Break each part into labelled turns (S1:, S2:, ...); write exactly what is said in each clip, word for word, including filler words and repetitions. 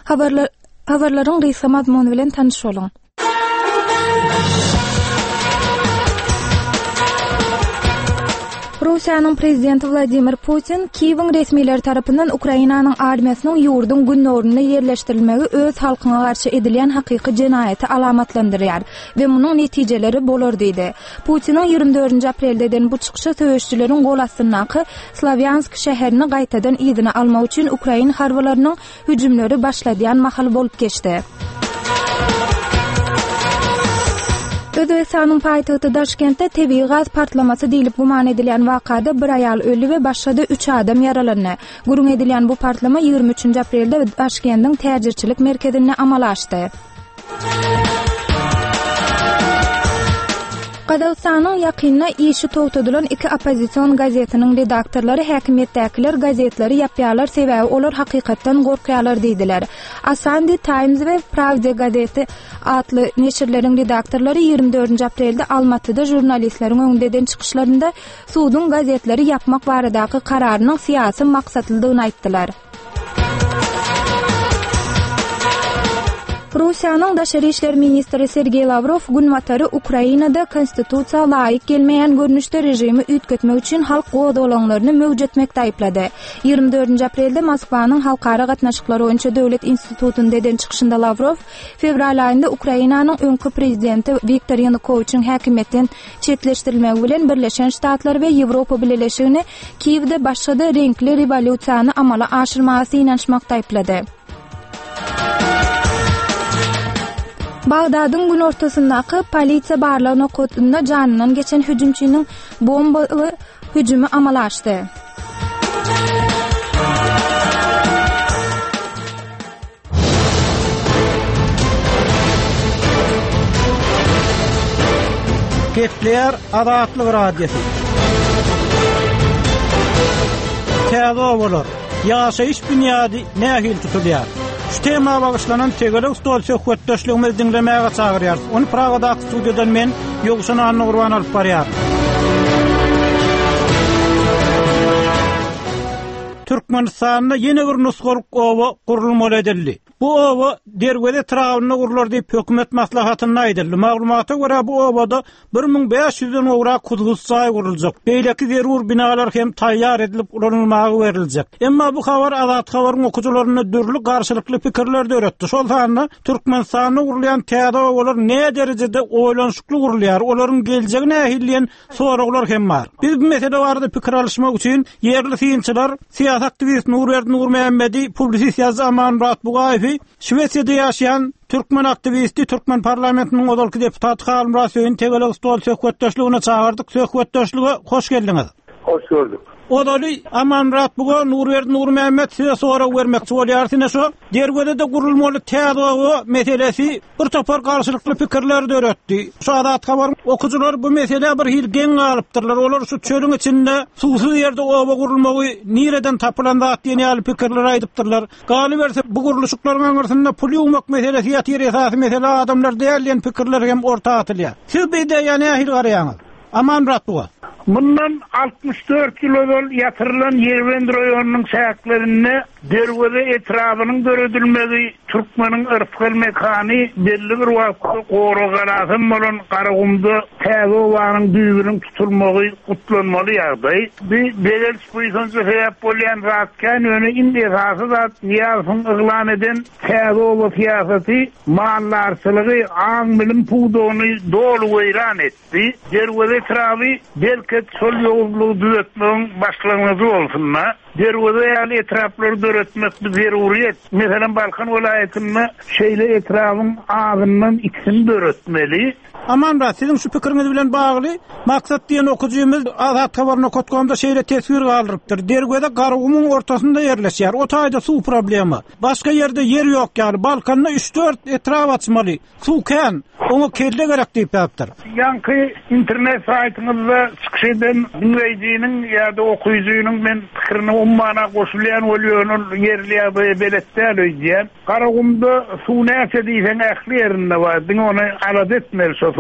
S1: Habarlar habarlaryň gysga mazmuny bilen tanış bolun. Russiýanyň prezidenti Vladimir Putin Kiýewiň resmiýetleri tarapyndan Ukrainanyň armiýasynyň ýurdun günnoruna ýerleşdirilmegi öz halkyna garşy edilen hakyky jenaýaty alamatlandyrýar we munyň netijeleri bolar diýdi. Putiniň ýygrimi dördünji aprelde eden bu çykyşy söýüşçüleriň gol astynaky Slavyansk şäherini gaýtadan ýygyna almak üçin Ukraina harbalarynyň hüjümleri başladýan mahal bolup geçdi. Özbekistanyň paýtagty Daşkentde tebii gaz partlamasy diýilip guman edilen wakada bir aýal öldü we başga üç adam ýaralandy. Gurun edilen bu partlama ýygrimi üçünji aprelde Daşkentdiň täzirçilik merkezinde amal açdy. Qazaqstanyň ýakyna işi togtadylan iki opozisiýon gazetiniň redaktorlary häkimetdekiler gazetleri ýapýarlar sebäbi olar hakykatdan gorkýarlar diýdiler. Asandi Times we Pravda gazeti atly neşirleriň redaktorlary ýygrimi dördünji aprelde Almatyda jurnalistleriň öňünde eden çykyşlarynda suwdun gazetleri ýapmak baradaky kararynyň syýasy maksatlydygyny aýtdylar. Russiýanyň Daşary işler ministri Sergey Lavrov günwatary Ukrainada konstitusiýa laýyk gelmeýän görnüşde rejimi üýtgetmek üçin halk godalanlaryny möwjetmekde aýplady. ýygrimi dördünji aprelde Moskwanyň halkara gatnaşyklar boýunça döwlet institutunda eden çykyşynda Lavrov fevral aýynda Ukrainanyň öňkü prezidenti Viktor Yanukovyçyň häkimetden çetleşdirilmegi bilen Birleşen Ştatlar we Ýewropa Birleşigini Kiýewde başga-da reňkli rewolýusiýany amala aşyrmagy inançmakda aýplady. Bagdadyň gün ortasyndaky polisiýa barlagyna kotunda janynyň geçen hüjümçiniň bombaly hüjümi amal açdy.
S2: Ketler adatlyk radiosu. Täze bolar. Ýaşaýyş bünyady nähil tutulýar. Şu tema bagışlanan Tegele stol söhbetdeşligimizi dinlemäge çagyrýar. Onu Pragada studiýadan men Ýogşan Anny Gurban alyp barýar. Türkmenistanyň ýene bir nusgalyk owa gurulmaly edildi. Bu owa derwede trawyny gurulur diýip hökümet maslahatyna aýdyldy. Maglumata görä bu owada bir miň beş ýüzden owra kuzgusçy guruljak. Beýleki zerur binalar hem taýýar edilip ulanylmagy beriljek. Emma bu habar Azat habaryň okujylaryna dürli garşylykly pikirler öğretdi. Şol sanda Türkmenistanyň gurulýan täze owalar ne derejede oýlanşykly gurulýar, olaryň geljegi nähilliýen soraglar hem bar. Biz bu mesele barada pikir alışmak üçin ýerli synçylar, siýasat aktivist Nurwer Nurmehmedi, publisist ýazgy Amanrat Bugaýew, Şwesiýada ýaşaýan Türkmen aktivisti, Türkmen parlamentiniň odalky deputaty Halim Rasyň Tegele stol söhbetdeşligine çağırdyk. Söhbetdeşlige hoş geldiňiz.
S3: Hoş gördük.
S2: Odaly Amanrat Buga Nurwer Nurmehmed size sonra vermekçi bolýar şo. Derwede de gurulmaly täze meselesi bir topar garşylykly pikirler öğretdi. Şu adat habar okujular bu mesele bir hil geň alypdyrlar. Olar şu çölüň içinde suwsuz ýerde oba gurulmagy nireden tapylanda diýen ýaly pikirler aýdypdyrlar. Galy berse bu guruluşyklaryň arasynda pul ýumak meselesi ýatyr esasy mesele adamlar diýerlen pikirler hem orta atylýar. Siz beýde ýa-ni ahir garaýaňyz. Amanrat Buga.
S3: Bundan altmış dört yıl evvel yatırılan Yervend rayonunun sahiplerine dervede etrafının görüdülmediği Türkmenin ırfkıl mekanı belli bir vakti koru galasın olan Karagum'da täze owanın düýbüniň tutulmagy kutlanmaly ýagdaý. Bir belirli spuysançy sebäp bolýan zatkan öňe indi esasy zat ýasyň yglan eden täze owa siýasaty mallarçylygy aň bilim puwdony dolu weýran etdi. Derwede etrafy belki sol ýollugy düzetmeň başlanmagy bolsunma. Derwede ýaly etraflary döretmek bir zeruriýet. Meselem Balkan welaýatyny şeýle etrafyň ağzyndan ikisini döretmeli.
S2: Amanrat, sizin şu pikiriňiz bilen bagly maksat diýen okujymyz Azat habaryna kotganda şeýle tesbir galdyrypdyr. Derwede Garagumyň ortasynda ýerleşýär. O taýda suw problemi. Başga ýerde yer ýok ýaly. Balkanda üç dört etraf açmaly. Suw kän, oňa kelle gerek diýip ýapdyr.
S3: Ýanky internet saýtyňyzda çykyş eden dinleýijiniň ýa-da okuyjynyň men pikirini ummana goşulýan bolýanyň ýerli ýa-da beletde öýdýän. Garagumda suw näse diýsen ähli ýerinde bar. Diň ony alad etmeli şo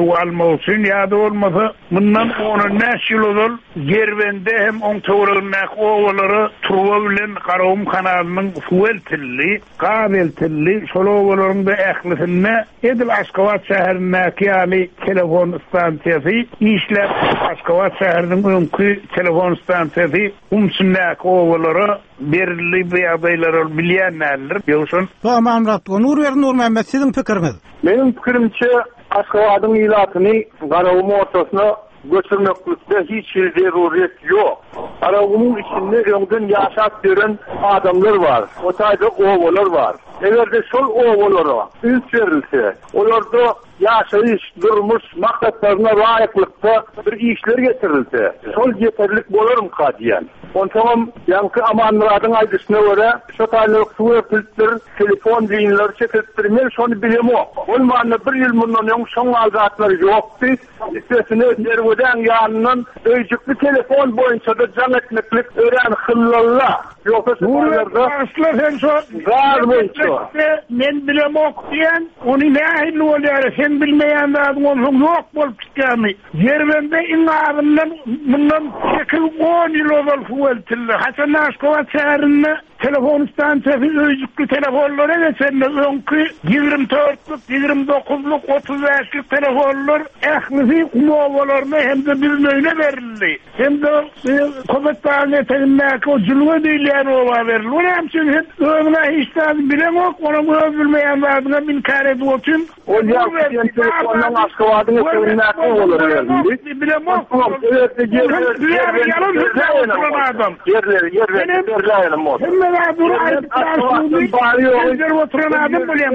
S3: su almak üçün ýa-da bolmasa bundan on beş ýyl ozal Gerwende hem on töwregindäki owalary Turwa bilen Garawum kanalynyň suweltilli, gabeltilli şol owalaryň da ählisine Edil Aşgabat şäherindäki ýaly telefon stansiýasy işlep Aşgabat şäheriniň öňkü telefon stansiýasy umsundäki owalary berildi ýagdaýlar bilýänler. Ýoksa
S2: Tamam Ratgo Nurwer Nurmehmet sizin pikiriňiz?
S4: Benim pikirimçe Aşgabatyň ilatyny Garawum ortasyna götürmeklikde hiç bir zeruriyet yok. Garawumyň içinde öňden ýaşap gören adamlar var. O taýda owalar var. Eger şol owalara üns berilse, olarda ýaşaýyş, durmuş, maksatlaryna laýyklykda bir işler getirilse, şol ýeterlik bolarym kadiýan. Onçam ýanky amanlaryň aýdyşyna görä, şu taýlyk suwepildir, telefon diýinleri çekilipdir, men şonu bilemi. Olmany bir ýyl mundan ýoň şoň aldatlary ýokdy. Isesine derweden ýanynyň öýjükli telefon boýunça da jan etmeklik ören hyllallar. Ýoksa şoňlarda
S3: aslar hem şo
S4: gar boýunça
S3: men bilemi okdiýan, ony nähili bolýar, sen bilmeýän zat onuň ýok bolup gitýäni. Gerwende iňaryndan bundan on ýyl ozal suweltildi. Hasan Aşgabat şäherinde telefon stansiýasy öýjükli telefonlara geçende öňkü ýigirmi dörtlik, ýigirmi dokuzluk, otuz beşlik telefonlar ählisi umowalaryna hem de bilmeýne berildi. Hem de kometany etegindäki o jülge diýilýän owa berildi. Ony hem şeň öňüne hiç näme bilemok, onu bilmeýän zadyna inkar edip oturyn.
S4: O ýa-da telefondan Aşgabatyň etegindäki owalar berildi.
S3: Bilemok.
S4: Evet, yerler, yerler, yerler, yerler,
S3: Dur ayıp taşıyı bir oturan adam bileyim.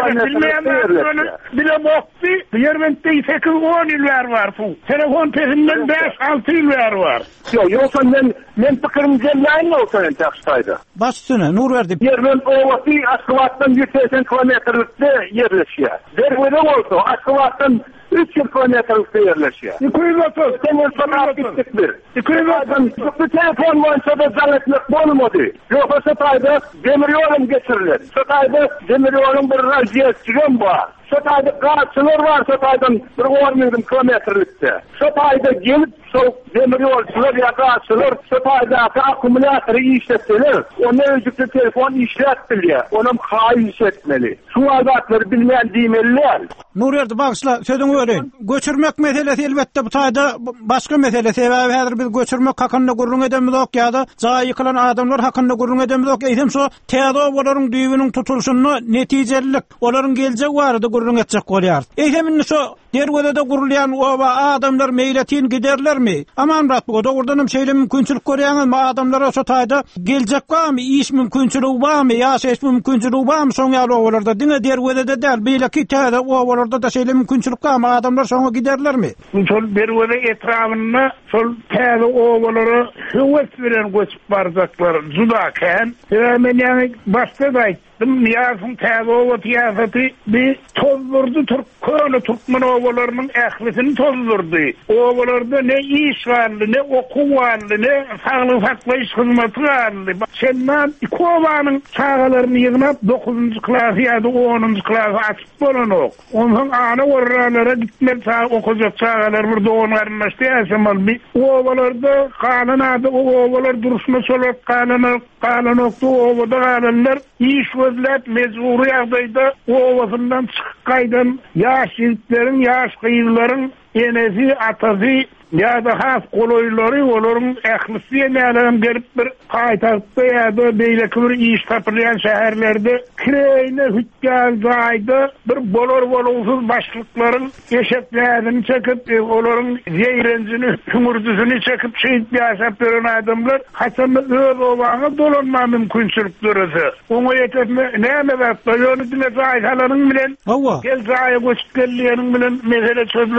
S3: Bilmeyen bile boktu. Yermente sekiz on yıllar var bu. Telefon peşinden beş altı yıllar var.
S4: Yok yoksa ben men pikirimce yayın olsa en taştaydı.
S2: Baş üstüne nur verdi.
S4: Yermen ovası Aşgabat'tan yüz seksen kilometrlikte yerleşiyor. Dervede olsa Aşgabat'tan üç kilometrlikte yerleşiyor.
S3: iki yüz otuz.
S4: Senin sana gittik bir.
S3: iki yüz otuz.
S4: Bu telefon boyunca da zannetmek bolmadı. Yoksa Satay'da demir yolum geçirilir. Satay'da demir yolum bir radyasyon var. Satay'da karşılar var Satay'dan bir on kilometrlikte. Satay'da gelip sol demir yolcular ya karşılar Satay'daki akumulatörü işletseler, onu öncüklü telefon işletmeli. Onun haiz etmeli. Şu azatları bilmeyen dimeliler.
S2: Nur verdi bağışla sözüňi öreýin. Göçürmek meselesi elbette bu taýda başga mesele. Sebäbi häzir biz göçürmek hakynda gurrun edemiz ok ýa-da jaý ýykylan adamlar hakynda gurrun edemiz ok. Eýsem şo täze olaryň düýbüniň tutulşyny netijelik, olaryň geljek barada gurrun etjek bolýar. Eýsem şo derwede de gurulýan oba adamlar meýletin giderlermi? Aman rat bu dogurdanam şeýle mümkinçilik görýäňizmi? Adamlara şo taýda geljek barmy? Iş mümkinçiligi barmy? Ýaşaýyş mümkinçiligi barmy? Şoň ýaly obalarda diňe derwede de däl beýleki täze obalarda da şeýle mümkinçilik barmy? Adamlar şoňa giderlermi?
S3: Şol derwede etrawyna şol täze obalary höwet bilen göçüp barjaklar judaken. Men ýani başda da aýtdym, ýazym täze oba tiýasy bir tozdurdy Türk köni Türkmen obalarının ählisini tozdurdy. Obalarda ne iş varly, ne okuw varly, ne saglyk saklaýyş hyzmaty varly. Şendan iki obanyň çağalaryny ýygnap dokuzunçy klass ýa-da onunçy klass açyp bolanok. Onuň ana orralara gitmek çağı okujak çağalar burada onarlaşdy ýaşamal. Obalarda kanunada o obalar duruşma solak kanuna kanunokda obada galanlar iş gözläp mezuri ýagdaýda obasyndan çykyp gaýdan ýaş ýigitlerin, ýaş gyýylaryň enesi atasy ya da has koloyları olurun ählisi nälen berip bir gaýtaryp ýa-da beýleki bir iş tapylýan şäherlerde kireyne hütkal gaýda bir bolar bolawsuz başlyklaryň eşeklerini çekip olaryň ýeýrencini, hümürjüsini çekip şeýit ýaşap beren adamlar haçan öz obaňa dolanma mümkinçilikleri. Oňa ýetme näme bäp ýöne diňe gaýtalaryň bilen gel gaýa göçüp gelýäniň bilen mesele çözülen ok.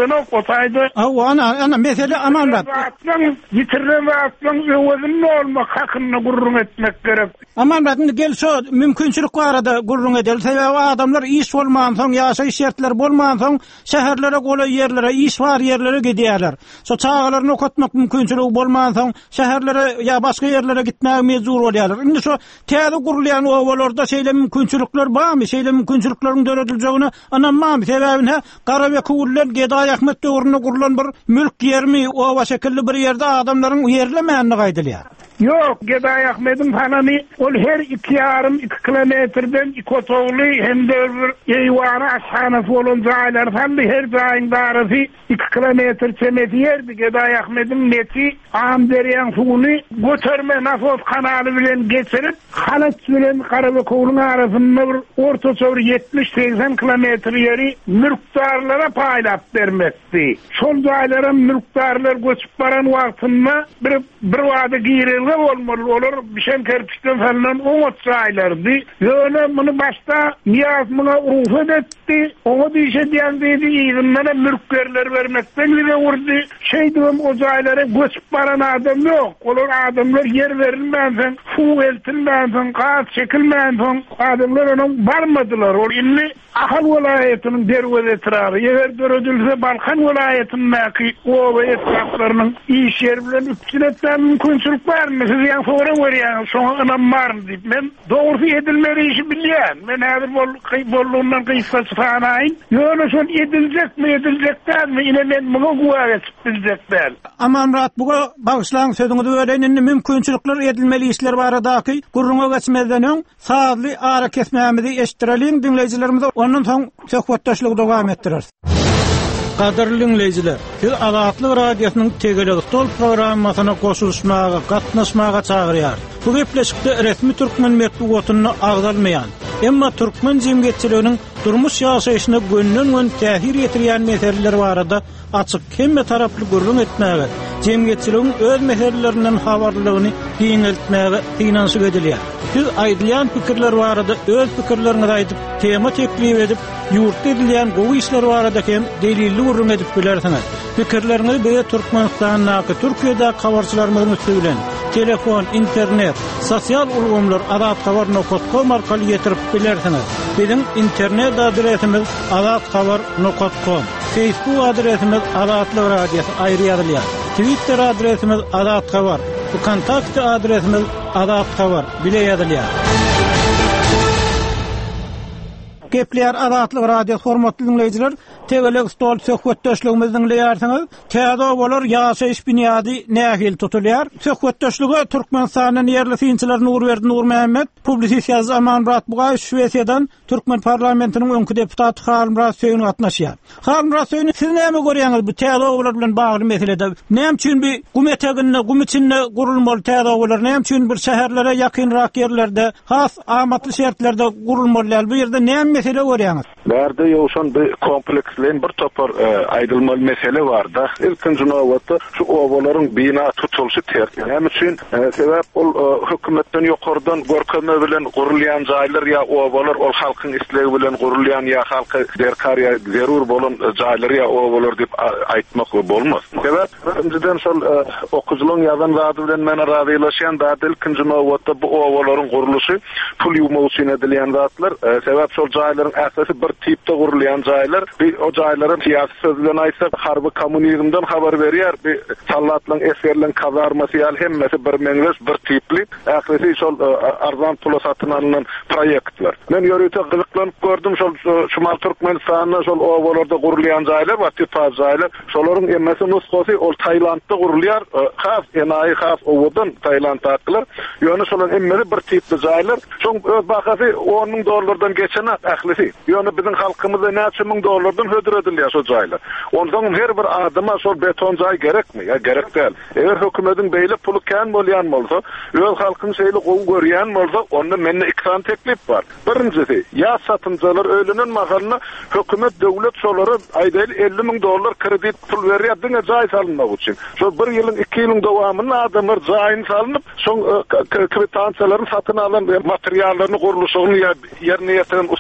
S3: bolsaydı.
S2: Aw ana ana mesele amanat.
S3: Atlan yitirilen atlan özünün olmak hakkını gurrun etmek gerek.
S2: Amanat gel şu mümkünçilik barada gurrun edel. Sebäbi adamlar iş bolman soň ýaşaýyş şertleri bolman soň şäherlere goly ýerlere, iş bar ýerlere gidýärler. So çağalaryny okutmak mümkünçiligi bolman soň şäherlere ýa başga ýerlere gitmäge mejbur bolýarlar. Indi şu täze gurulýan owalarda şeýle mümkünçilikler barmy? Şeýle mümkünçilikleriň döredilýägine ananmam. Sebäbine Garabek uller Geday Ahmet döwründe gurulan bir mülk ýermi, owa şekilli bir ýerde adamlaryň ýerlemäni gaýdylýar.
S3: Yok, Geday Ahmet'in hanını ol her iki yarım iki kilometreden iki otoglu hem de bir eyvanı aşağınası olan zaylar falan her zayın darısı iki kilometre çemeti yerdi. Geday Ahmet'in neti Amderiyan suyunu götürme Nasos kanalı bilen geçirip Halaç bilen Karabekoğlu'nun arasında bir orta çevre yetmiş seksen kilometre yeri mülkdarlara paylat vermekti. Sol zaylara mülkdarlar göçüp varan vaktinde bir, bir vade giyirildi olmalı olur. Bir şey kerpişten falan umut saylardı. Öyle bunu başta Niyaz buna ufet etti. Onu dişe diyen dedi. İzinlere mülklerler vermekten bile vurdu. Şey diyorum o zaylara göçüp varan adam yok. Olur adamlar yer verilmezsen, fu eltilmezsen, kağıt çekilmezsen adamlar onun varmadılar. O inni Ahal vilayetinin dervez etrafı. Eğer dörödülse Balkan vilayetindeki o ve etraflarının iş yer bilen üpçiletten mümkünçülük var mı? Siz yan sonra var ya, sonra anam var mı deyip. Ben doğrusu edilmeli işi biliyen. Ben her bolluğundan kıyıskası fanayım. Yöne son edilecek mi, edilecekler mi? Yine ben bunu kuva geçip bilecekler.
S2: Aman Murat, buga bağışlan sözünü de öğrenin mümkünçülükler edilmeli işler var adaki. Gurruna geçmeden ön sağlı ara kesmemizi eştirelim dinleyicilerimize. Onun son söhbetdaşlygy dowam etdirer. Qadarly dinleyijiler, siz Azatlyk radiosynyň Tegeleg Stol programmasyna goşulmaga, gatnaşmaga çagyrýar. Bu gepleşikde resmi türkmen medeniýetini agdalmaýan, emma türkmen jemgyýetçiliginiň durmuş ýaşaýyşyna gönnün-gön täsir ýetirýän meseleler barada açyk hemme taraply gurrun etmäge, jemgyýetçiligiň öz meselelerinden habarlygyny giňeltmäge finansy edilýär. Siz aýdylýan pikirler barada öz pikirleriňizi aýdyp, tema teklip edip, ýurtda edilýän gowy işler barada hem delilli gurrun edip bilersiňiz. Pikirleriňizi beýle Türkmenistanyň, Türkiýede habarçylarymyzyň üstünden telefon, internet, sosial ulgamlar azat habar nokta com arkaly ýetirip bilersiňiz. Bizim internet adresimiz azat habar nokta com, Facebook adresimiz Azatlyk radiosu aýry ýazylýar. Twitter adresimiz Azat habar, kontakt adresimiz Azat habar bile ýazylýar. Gepler Azatlyk radio formatly dinleyijiler, Tegeleg Stol söhbetdaşlygymyzy dinleýärsiňiz. Täze bolar ýaşaýyş büniýady nähil tutulýar. Söhbetdaşlygy Türkmenistanyň ýerli synçylaryny Urberdi Nurmehmet, publisist Aman Murat Bugay Şweýçardan Türkmen parlamentiniň öňkü deputaty Halim Murat Söýün gatnaşýar. Halim Murat Söýün, siz näme görýäňiz bu täze bolar bilen bagly meselede? Näme üçin bir gumeteginde, gumiçinde gurulmaly täze bolar? Näme üçin bir şäherlere ýakynrak ýerlerde, has amatly şertlerde gurulmaly? Bu ýerde näme mesele görýäňiz?
S4: Berde ýoşan bir komplekslen bir topar aýdylmaly mesele var da. İlkinji nowatda şu owalaryň bina tutulşy terk. Hem üçin sebäp ol hökümetden ýokardan görkeme bilen gurulýan jaýlar ýa owalar ol halkyň islegi bilen gurulýan ýa halky derkar ýa zerur bolan jaýlar ýa owalar dip aýtmak bolmaz. Sebäp öňden şol okuzylyň ýazan zady bilen meni razylaşýan da ilkinji nowatda bu owalaryň guruluşy pul ýumak üçin edilýän zatlar. Sebäp şol jaýlaryň äsasy bir tipde gurulýan jaýlar, bir o jaýlaryň siyasi söz bilen aýtsak, harby kommunizmden habar berýär, bir sallatlyň esgerliň kazarmasy ýaly hemmesi bir meňzeş bir tipli, äsasy şol arzan pula satyn alynan proýektler. Men ýörüte gyzyklanyp gördüm şol Şumal Türkmenistanyň şol owalarda gurulýan jaýlar, we tipa jaýlar, şolaryň emmesi nusgasy ol Taýlandda gurulýar, has enaýy has owadan Taýland haklar, ýöne şolaryň emmesi bir tipli jaýlar, şoň öz bahasy on ming dollardan geçen ählisi. Ýöne bizim halkymyza näçe ming dollardan hödür edilýär şo jaýlar. Ondan her bir adama şol beton jaý gerekmi? Ya gerek däl. Eger hökümetiň beýle puly kän bolýan bolsa, öz halkyň şeýle gowy görýän bolsa, onda menne ikram teklip bar. Birincisi, ýa satynjalar öýlenen mahalna hökümet döwlet şolary aýdaly elli ming dollar kredit pul berýär diňe jaý salynmak üçin. Şo bir ýylyň iki ýylyň dowamyny adamlar jaýyny salynyp, şoň kvitansiýalaryny satyn alan materiallaryny guruluşyny ýerine ýetiren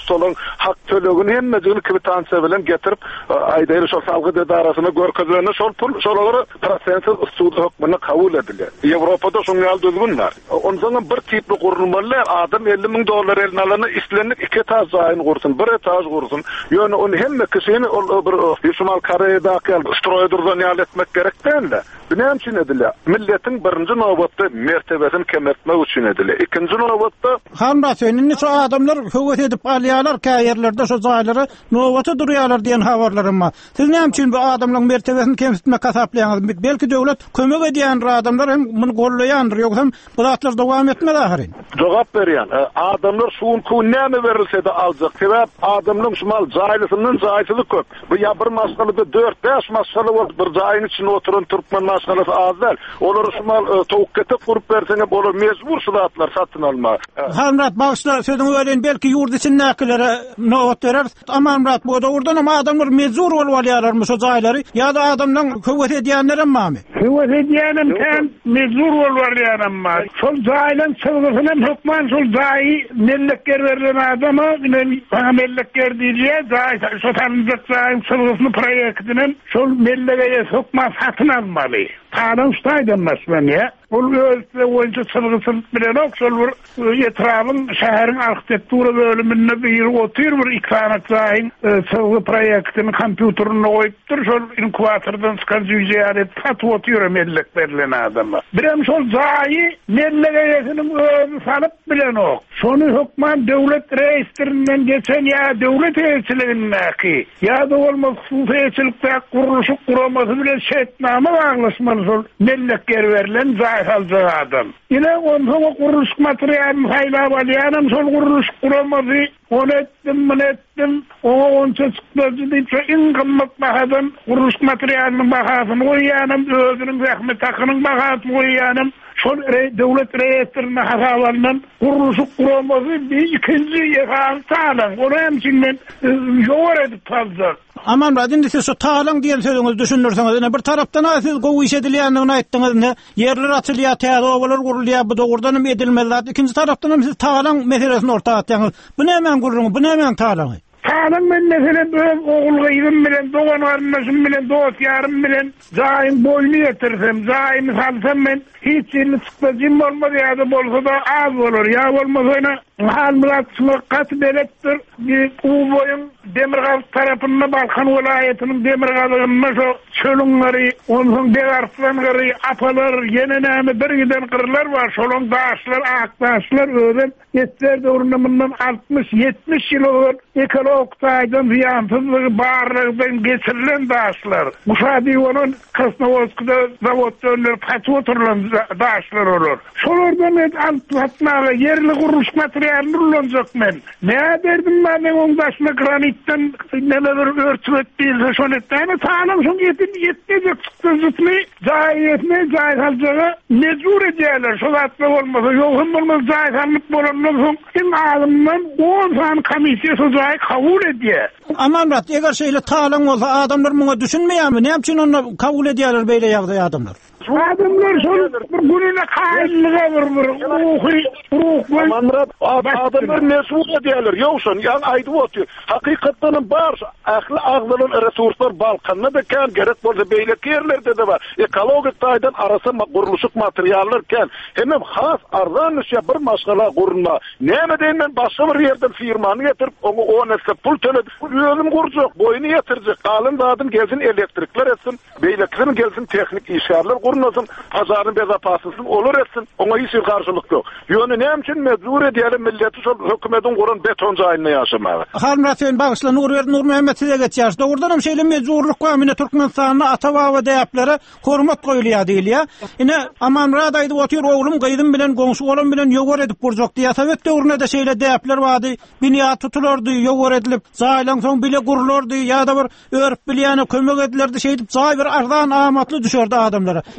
S4: ustalyň hak tölegini hemmejini kwitansiýa bilen getirip aýdaýry şol salgy idarasyna görkezlerine şol pul şolary prosentsiz usuly hökmüne kabul edildi. Ýewropada şoň ýaly düzgün bar. Ondan bir tipli gurulmalar adam elli miň dollar eline alany islenip iki etaj zaýyn gursun, bir etaj gursun. Ýöne onu hemme kişini bir Şumal Koreýadaky stroýdurdan ýaly etmek gerek däl. Benem üçin edildi. Milletin birinci nowbatda mertebesini kemertmek üçin edildi. İkinci nowbatda
S2: Hamrasynyň şu adamlar höwet edip alýarlar käýerlerde şu zaýlary nowbaty durýarlar diýen habarlarym bar. Siz näme üçin bu adamlaryň mertebesini kemertmek hasaplaýaňyz? Belki döwlet kömek edýän adamlar hem muny gollaýandyr, ýoksa bu zatlar dowam etmeli ahyry.
S4: Jogap berýän. Adamlar şuň ku näme berilse de aljak. Sebäp adamlaryň şumal zaýlysynyň zaýsyly köp. Bu ýa bir masgalada dört beş masgaly bolup bir zaýyň içinde oturan türkmen masgalasy azal. Olar şumal towukkete kurup berseňe bolar, mezbur şulatlar satyn alma.
S2: Hamrat bagşla sözüňi öýlen belki ýurt içinde näkilere nowat berer. Amamrat bu da urdan ama adamlar mezbur bolup alýarlarmy şu zaýlary ýa-da adamlaryň höwet edýänlerim mami?
S3: Höwet edýänem hem mezbur bolup alýarlar. Şol zaýlaryň çygysyny hökmen şol zaý mellekler berilen adama bilen mellekler diýýär, zaý sotanlyk zaýyň çygysyny proýektiniň şol mellege hökmen satyn almaly. Taýdan ştaýdan meslen ýa. Ol özde boýunça çygysyny bilen okşol bir ýetrabyň şäheriň arhitektura bölümine bir otur bir ikranat zaýyň çygy proýektini kompýuteryna goýupdyr. Şol inkubatordan çykan ýüzýäret satyp oturar mellek berilen adama. Birem şol zaýy mellegeýetiniň özü salyp bilen ok. Şonu hökmen döwlet reýistrinden geçen ýa döwlet elçiligindäki ýa-da bolmasa hususy elçilikde guruluşy guramasy bilen şeýtnama baglaşmaly şol mellekler berilen zaýy alacak adam. Yine onun kuruluş materyalini haylap alýanam, şol kuruluş guramasy onu etdim, bunu etdim, ona onça çıkmazı deyip şu en kımmat bahadan kuruluş materyalinin bahasını koyyanım, özünün zahmet takının bahasını koyyanım. Şol devlet reyestrine hasalarından kuruluşu kuramazı bir ikinci yıkan sağlan. Onu hemçinden yoğur edip fazla.
S2: Aman radin siz şu talan diyen sözünüz düşünürseniz bir taraftan siz gowy iş edilýändigini aýtdyňyz. Yerler atylýar, täze gurulýar, bu dogurdanam edilmeli. İkinci taraftan siz talan meselesini ortaga atýaňyz. Bu näme gurulýar, bu näme talan?
S3: Talan men mesela öz oğul gıybim bilen, doğan arınlaşım bilen, dost yarım bilen, zaim boynu yetirsem, zaim salsam men, hiç yerini çıkmacım olmadı ya da bolsa da az olur. Ya olmaz oyna hal mılatsını kat belettir. Bu boyun Demirgal tarafında Balkan vilayetinin Demirgal'ına şu çölünleri, onun degarslanları, apalar, yenenemi bir giden kırlar var. Şolun dağışlar, aktaşlar öğren. Yetler doğrunumundan altmış yetmiş yıl olur. Ekologtaydan ziyansızlığı bağırlıktan geçirilen dağışlar. Muşadi onun Krasnovodsk'da zavodda önleri paçı oturulan dağışlar olur. Şolordan et altlatmağa yerli kuruluş materyalini kullanacak men. Ne derdim ben onun başına granitten neler örtümet değilse şon ettiğini sağlam şun yetin yetmeyecek çıktı zıtını zahiyetine zahit alacağı mecbur edeyler. Şol atla olmasa yokum olmaz zahit almak bolanlar son ağzımdan on tane komisyası zahit kabul ediyor.
S2: Aman Murat, eğer şeyle talan olsa adamlar buna düşünmeyen mi? Ne yapçın onu kabul ediyorlar böyle yağda adamlar?
S3: Adamlar son gününe kaynlığa vurur.
S4: Aman Murat, adamlar mesul ediyorlar. Yoksun, yani aydı otuyor. Hakikaten var, aklı ağzının resurslar Balkan'da da kan, gerek bolsa beylek yerlerde de var. Ekologik taydan arası kuruluşuk materyaller hemen has arzan işe bir maşgala kurulma. Neyme deyin ben başka bir yerden firmanı getirip onu o nesle pul töledi. Yönüm kuracak, boyunu yetirecek. Alın dağıdın gelsin elektrikler etsin, beyleklerin gelsin teknik işarlar kurulmasın, pazarın bezapasısın olur etsin. Ona hiç karşılık yok. Yönü neyim için mecbur edelim milleti hükümetin kurun beton cahilini yaşamaya.
S2: Halmrasen bağışla Nur Nur Mehmet size geçer. Doğrudan şeyle mecburluk qamine Türkmenistan'na atava ve deyaplere hormat koyuluyor değil ya. Yine aman radaydı otuyor oğlum kaydım bilen gongsu oğlum bilen yoğur edip burcuk diye. Sovet dövründe de şeyle deyaplar vardı. Bina tutulurdu, yoğur edilip zaylan son bile kurulurdu ya da bir örüp biliyane kömek edilirdi şey edip zay bir ardan amatlı düşürdü adamlara.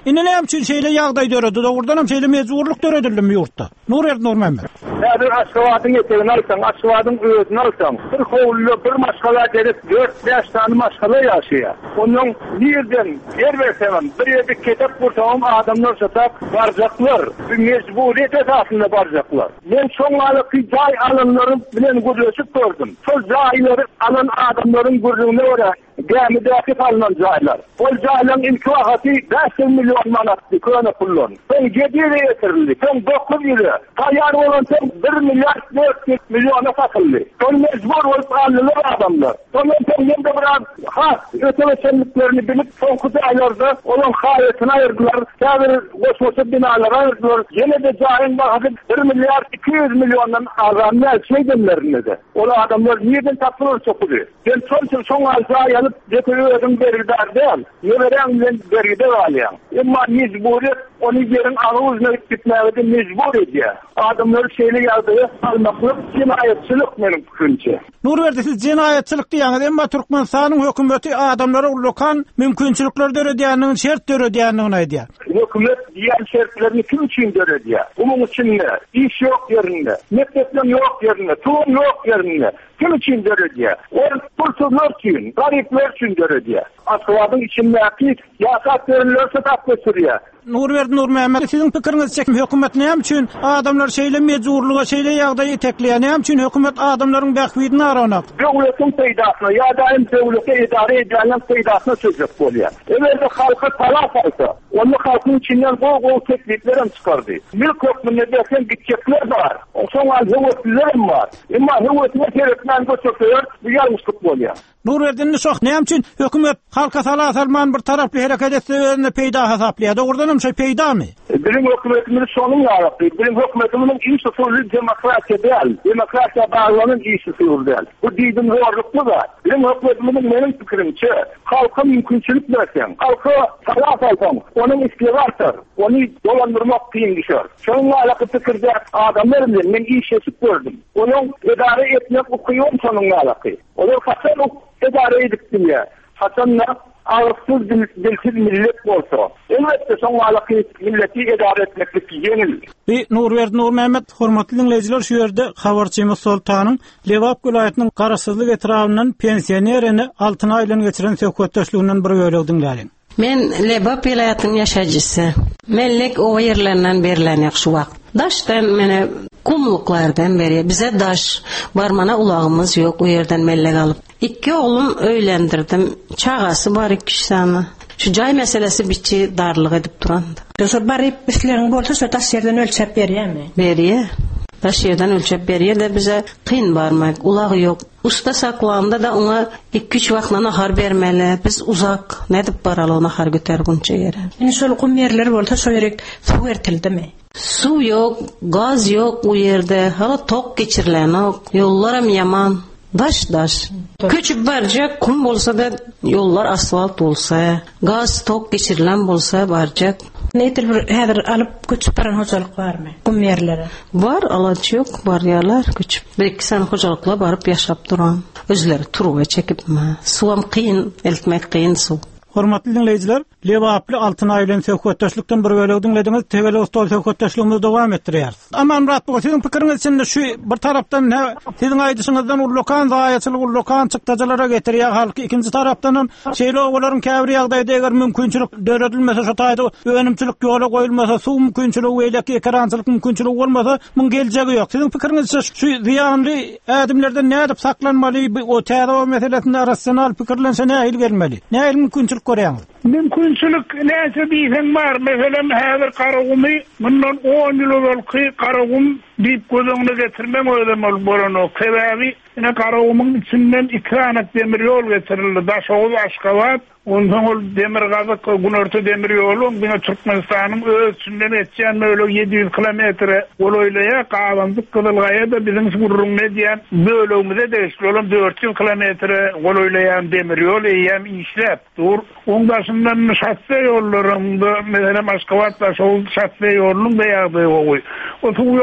S2: Ine näme üçin şeýle ýagdaý döredi, dogurdanam şeýle mejburluk döredilmi ýurtda. Nurert Nurmehmet.
S4: Häzir Aşgabatyň etegini alsaň, Aşgabatyň özüni alsaň, bir howlu bir maşgala derip dört beş tane maşgala ýaşaýar. Onuň birden yer bersem, bir ýerde ketip bursaň adamlar satak barjaklar, bir mejburiyet esasında barjaklar. Men şoňalyky jaý alanlaryň bilen görüşip gördüm. Şol jaýlary alan adamlaryň gürrüňine görä Gämidäki alınan jaýlar. O jaýlaryň ilk wagty beş milyon manatdy köne pullon. Sen gedire ýetirildi. Sen dokuz ýyly taýýar bolan sen bir milyar dört yüz milyona satyldy. Sen mejbur bolup aldylar adamlar. Sondan sen ýende biraz ha ötemeçliklerini bilip soňky aýlarda olan haýatyny aýyrdylar. Käbir goşgoşy binalara aýyrdylar. Ýene de jaýyn bagy bir milyar iki yüz milyondan azam näçe de. Ola adamlar niýeden tapylar çokudy. Sen soňçy soňal jaýy alıp götürüyorum beridardan. Yören bilen beride alýan. Emma mecburiyet onu yerin ağızına gitmeye mecbur ediyor. Adamlar şeyle geldi, almaklık cinayetçilik benim fikrimce.
S2: Nurverdi siz cinayetçilik diýäňiz, emma Türkmenistanyň hökümeti adamlara ulukan mümkinçilikler dörediýänini, şert dörediýänini aýdýar.
S4: Hökümet diýen şertlerini kim üçin dörediýär? Bunun üçin ne? İş yok yerinde, mektepler yok yerinde, tuğum yok yerinde. Kim üçin dörediýär? Ol pulsuzlar üçin, garipler üçin dörediýär. Aşgabatyň içindäki ýasat görünlerse tapdy sürýär.
S2: Nurverdi Nurmehmet, sizin pikiriňizçe hökümet näme üçin adamlar şeýle mejburluga, şeýle ýagdaýy etekleýär? Näme üçin hökümet adamlaryň bähwidini aranak?
S4: Döwletiň peýdasyna, ýa daim döwlete idare edilen peýdasyna çözüp bolýar. Eger halka talap bolsa, onu halkyň içinden goý teklipler hem çykardy. Milk hökümine bersen gitjekler bar. Oşoňa höwetler bar. Emma höwetine gerekmän göçükler bu ýalňyşlyk bolýar.
S2: Nurverdi'nin şoq näme üçin hökümet halka talap alman bir taraply hereket etse özüne peýda hasaplaýar? Dogurdanam şeý peýdamy?
S4: Bilim hökümetimiz şonuň ýaratdy. Bilim hökümetimiň iş usuly demokratiýa däl. Demokratiýa baglanan iş usuly däl. Bu diýdim zorlukly da. Bilim hökümetimiň menin pikirimçe halka mümkinçilik bersen, halka talap alsan, onuň iski bartyr. Onu dolandyrmak kyn düşer. Şonuňla alaqy pikirde adamlar bilen men iş ýaşap gördüm. Onuň idare etmek ukyýum şonuňla alaqy. Olar haçan idare edipdiler. Haçanla ağırsız dilsiz millet bolsa. Elbette soňalaky milleti idare etmeklik ýeňil.
S2: Bi Nurverdi Nurmehmet, hormatly dinleýijiler, şu ýerde habarçymyz Sultanyň Lewap vilayatynyň Garasyzlyk etrafyndan pensionerini altı aýlan geçiren söhbetdeşliginden bir bölegi dinläýin.
S5: Men Lewap vilayatynyň ýaşajysy. Mellek o ýerlerden berilen şu wagt. Daşdan mene kumluklardan beri bize daş barmana ulağımız yok, o yerden mellek alıp. İki oğlum öylendirdim. Çağası var iki sana. Şu cay meselesi biçi darlık edip durandı.
S6: Şu barip bizlerin bolsa şu taş yerden ölçep beriye mi?
S5: Beriye. Taş yerden ölçep beriye de bize kıyın barmak, ulağı yok. Usta saklağında da ona iki üç vaxtla nahar vermeli. Biz uzak, ne edip baralı o nahar götergunca yere.
S6: Yani şöyle kum yerleri bolsa şu yerek su ertildi mi?
S5: Su yok, gaz yok o yerde. Hala tok geçirilen yok. Yollarım yaman. Daş daş. Köçüp baracak, kum bolsa da yollar asfalt olsa, gaz tok geçirilen bolsa baracak.
S6: Nedir bir häzir alıp köçüp baran hocalyk barmy? Kum yerlere.
S5: Var, alaçy yok, bar ýerler köçüp. Bir iki sany hojalykla baryp ýaşap duran. Özleri turuga çekipmi? Suwam kıyın, eltmek kıyın su.
S2: Hormatly dinleýijiler, Lewaply altı aýlan söhbetdeşlikden bir bölegi dinlediňiz. Tebele ustaly söhbetdeşligimizi dowam etdirýäris. Amma Murat bu siziň pikiriňiz içinde şu bir tarapdan siziň aýdyşyňyzdan ullukan zaýaçylyk ullukan çykdajalara getirýär halky, ikinji tarapdan şeýle oglaryň käbir ýagdaýda eger mümkinçilik döredilmese, şu taýda öňümçilik ýola goýulmasa, suw mümkinçiligi weýleki ekrançylyk mümkinçiligi bolmasa, muň geljegi ýok. Siziň pikiriňiz şu ziýanly ädimlerden nädip saklanmaly, o täze meselesinde rasional pikirlense nähil gelmeli? Nähil mümkinçilik görýäňiz?
S3: Mümkinçilik näse diýsen bar. Meselem häzir garagumy mundan on ýyl bolky garagum diýip gözüňe getirmem öýlemel bolan sebäbi ine garagumyň içinden ikranak demir ýol getirildi. Daşoğuz Aşgabat, ondan ol demir gazyk Günörtü demir ýoluň bine Türkmenistanyň öz içinden etýän möle yedi yüz kilometre goloýlaýa galandyk kılylgaýa da biziň gurrun medýan bölümde de şolum dört yüz kilometre goloýlaýan demir ýol eýem işläp dur. Ondaşyndan şatsa ýollarynda mesela Aşgabat Daşoğuz şatsa ýolunyň beýagdy gowy. O suw ýok diýil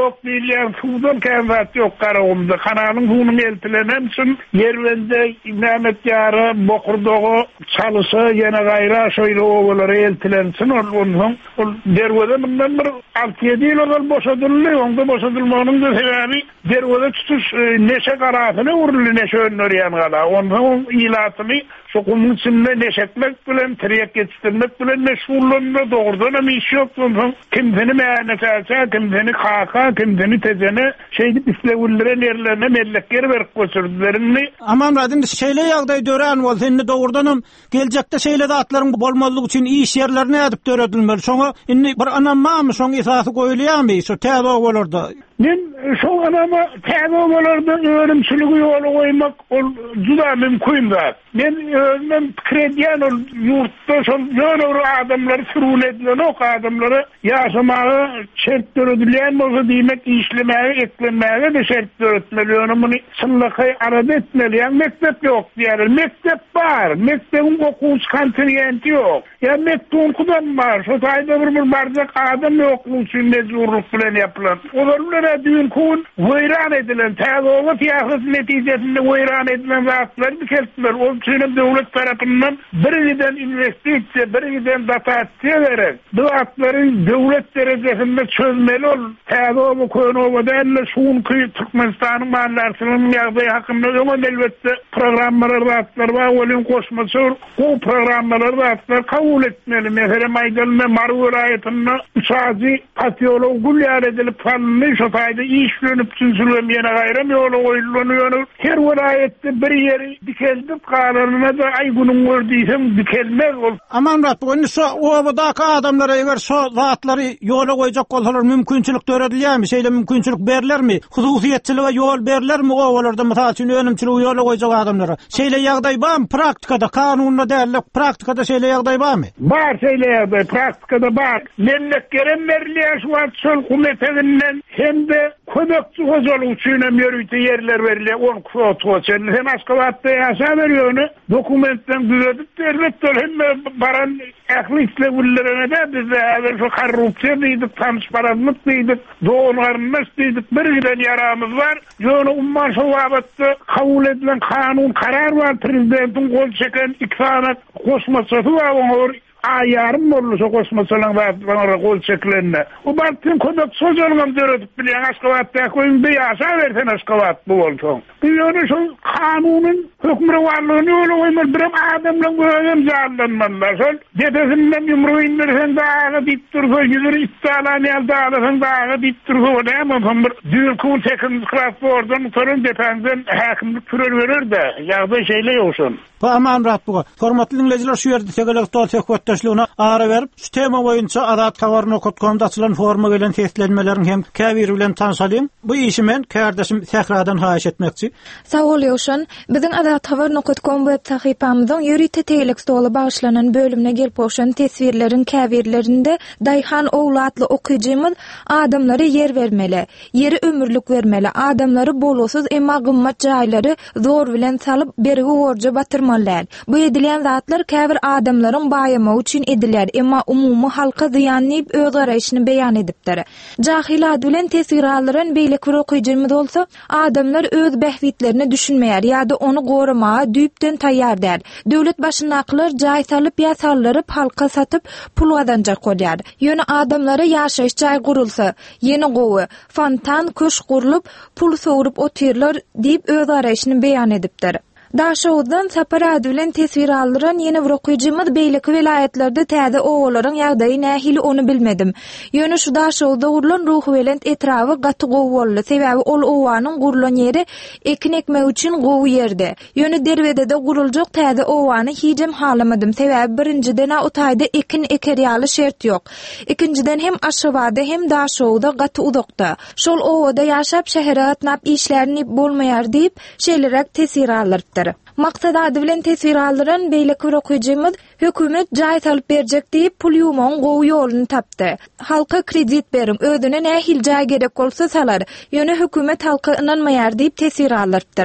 S3: bilýän suwdan käzat ýok garagymda. Kananyň suwuny eltilenen üçin Yerwende Mehmet Ýara Bokurdogo çalysa ýene gaýra şöyle owalara eltilensin. Ondan ol derwede mundan bir alty ýedi ýyl ol boşadyldy. Onda boşadylmagynyň da sebebi derwede tutuş neşe garatyny urly neşe önlerýän gala. Ondan ilatyny şokumyň içinde neşetmek bilen tirek geçirmek bilen meşgullanma doğrudan hem iş yok. Kimdeni meğanetelse, kimdeni kaka, kimdeni tezene şeydi islevullerin yerlerine mellekleri verip götürdülerini.
S2: Aman radin şeyle yağday dören ol. Seni doğrudan hem gelecekte şeyle de atların bolmalık için iş yerlerine edip döredilmeli. Sonra inni bir anamma mı son esası koyulayamayız. O teado olurdu.
S3: Men şu anama täze olarda öğrençiligi ýoly goýmak ol juda mümkin da. Men özüm krediýan ol ýurtda şol ýöne adamlar sürün edilen o adamlara ýaşamagy şert döredilýän bolsa diýmek işlemäge eklenmäge de şert döretmeli. Onu sınlaky arada etmeli. Yani mektep ýok diýerler. Mektep bar. Mektebiň okuwçy kontingenti ýok. Ya mektep kudan bar. Şo taýda bir bir barjak adam okuwçy mezurluk bilen ýapylan. Olar düğün kun vayran edilen, təzəvvü tiyahız neticesinde vayran edilen zatlar bir kelttiler. O üçün devlet tarafından biriden investisiya, biriden datasiya vererek bu zatların devlet derecesinde çözmeli ol. Təzəvvü Koynova'da elle şuun kıyı Türkmenistan'ın mahallarsının yağdığı hakkında onun elbette programmalar zatlar var. Olun koşması o programmalar zatlar kabul etmeli. Mesela Maydalı'na Marı vilayetinde uçağcı patiyolog gulyar edilip fanını şu fayda iş dönüp tünsülmeyene gayrım yolu oylanıyor. Her vilayette bir yeri dikeldip kararına da ay günün gördüysem dikelmez ol.
S2: Aman Rat, bu so ovadaki adamlara eğer so zatları yola koyacak olsalar mümkünçülük döredilir mi? Şeyle mümkünçülük berler mi? Hususiyetçiliğe yol berler mi? Ovalarda mesela için önümçülüğü yola koyacak adamlara. Şeyle yağday var mı? Praktikada, kanunla değerli praktikada şeyle yağday var mı?
S3: Var şeyle yağday, praktikada var. Memlekkeren verliye şu an sol kumetelinden hem de ködökçü hozolu uçuyla yürüyte yerler veriliyor. On kutu sen hem Aşkabat'ta yaşa veriyor onu. Dokumentten düzedip devlet dolu hem baran ehli işlevullerine de bize evvel şu korrupsiya deydik, transparanlık deydik, doğrularınız deydik. Bir giden yaramız var. Yani umman şu vabatta kabul edilen kanun karar var. Prezidentin kol çeken iki tane kosmasatı var. Onu ayarım olursa kosmasalan bana kol çekilenine. O baktığın kodak söz olmam dörödük bilen Aşkabat'ta koyun bir yaşa versen Aşkabat bu olsun. Bu yönü şu kanunun hükmü varlığını yolu koymalı. Bir adamla böyle zarlanmalılar. Sol dedesinden yumruğu indirsen dağı deyip dursa, yüzür istalaniyel dağılırsan dağı deyip dursa o ne yapalım? Düğün kuğun tekiniz kılası oradan sorun dependen hakimlik türür verir de yağda şeyle yoksun.
S2: Bu aman rahat bu. Formatlı dinleyiciler şu yerde tegelik doğal tekvatdaşlığına ağrı verip şu tema boyunca adat kavarını okutkomda açılan forma gelen testlenmelerin hem kavir bilen tansalayım. Bu işi men kardeşim tekrardan hayiş etmekçi.
S1: Sağ ol Yoşan. Bizim adat kavarını okutkom web sahipamızın yürü tetelik stoğlu bağışlanan bölümüne gelip oşan tesvirlerin kavirlerinde Dayhan oğlu adlı okuyucumuz adamları yer vermeli. Yeri ömürlük vermeli. Adamları bolosuz ema gımmat cayları zor bilen salıp beri uğurca batırmalı. Bu edilen zatlar käbir adamların bayama üçün ediler, emma umumy halka ziyanlayıp öz garaşyny beýan edipdir. Jahila bilen tesiralların beýlik bir okuyjymyz bolsa, adamlar öz behwitlerini düşünmeýär ýa-da onu goramağa düýpden taýýar der. Döwlet başyndakylar jaý salyp ýa sallaryp halka satyp pul gazanjak bolýar. Ýöne adamlara ýaşaýyş jaý gurulsa, ýene gowy, fontan köş gurulyp pul soğurup oturlar diýip öz garaşyny beýan edipdir. Daşawdan sapara bilen tesvir aldyran ýene bir okuyjymyz beýlik vilayatlerde täze owalaryň ýagdaýy nähili onu bilmedim. Ýöne şu daşawda gurulan ruh bilen etrafy gaty gowy boldy. Sebäbi ol owanyň gurulan ýeri ekin ekmek üçin gowy ýerde. Ýöne derwede de guruljak täze owany hijem halamadım. Sebäbi birinciden o taýda ekin ekerýaly şert ýok. Ikinciden hem aşawada hem daşawda gaty uzakda. Şol owada ýaşap şähere atnap işlerini bolmaýar diýip şeýlerek tesir aldyrypdy. Maksat adı bilen tesvir aldıran beýlik bir okuyjymyz hökümet jaý salyp berjek diýip pul ýumagyň gowy ýolunu tapdy. Halka kredit berim, özüne nähil jaý gerek bolsa salar. Ýöne hökümet halka inanmaýar diýip tesvir aldyrypdyr.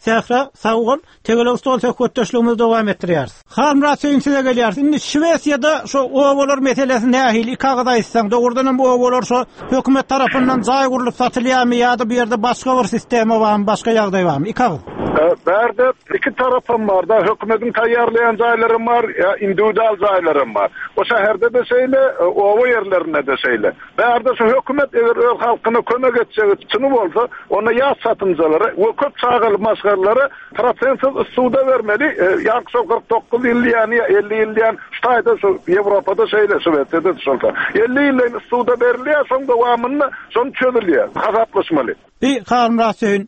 S2: Sähra sağol, tegele stol söhbetdeşligimizi dowam etdirýäris. Hamra size gelýär. Indi Şwesiýada şu owalar meselesi nähili kagada ýetseň, dogurdan bu owalar şu hökümet tarapyndan jaý gurulyp satylýarmy ýa-da bu ýerde başga bir sistem barmy, başga ýagdaý barmy? Ikagy.
S7: Berde iki tarafım var da hükümetin tayyarlayan zaylarım var ya individual zaylarım var. O şehirde de şeyle o yerlerine de şeyle. Berde şu hükümet eğer öl halkına kömek edecek çınıp olsa ona yağ satıncaları o köp çağıl maskarları trasensiz suda vermeli. Yakso kırk dokuz illiyan elli illiyan ştayda şu Avrupa'da şeyle Sovyet'te şolta. elli illiyan suda veriliyor son devamını son çözülüyor. Hazaplaşmalı.
S2: Bir Hamrasyn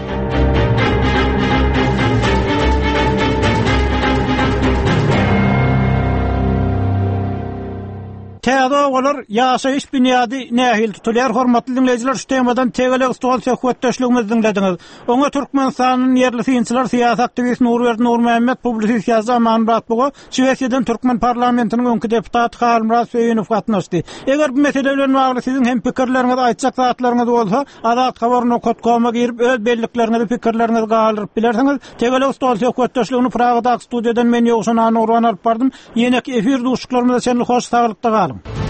S2: Täze olar ýaşaýyş bünyady nähil tutulýar. Hormatly dinleýijiler, şu temadan tegele ustgal söhbetdeşligimizi dinlediňiz. Oňa Türkmenistanyň yerli synçylar, siýasat aktivist Nurberdi Nurmehmet, publisist ýazar Amanbat bugu, Şwesiýadan Türkmen parlamentiniň öňkü deputaty Halymraz Söýünow gatnaşdy. Eger bu meseleler bagly siziň hem pikirleriňiz, aýtjak zatlaryňyz bolsa, Azat habaryny kotkoma girip öz belliklerinizi, pikirlerinizi galyryp bilersiňiz. Tegele ustgal söhbetdeşligini Pragada studiýadan men ýogşan Nurwan alyp bardym. Ýene efir duşuklarymyzda şenli hoş saglykda galym.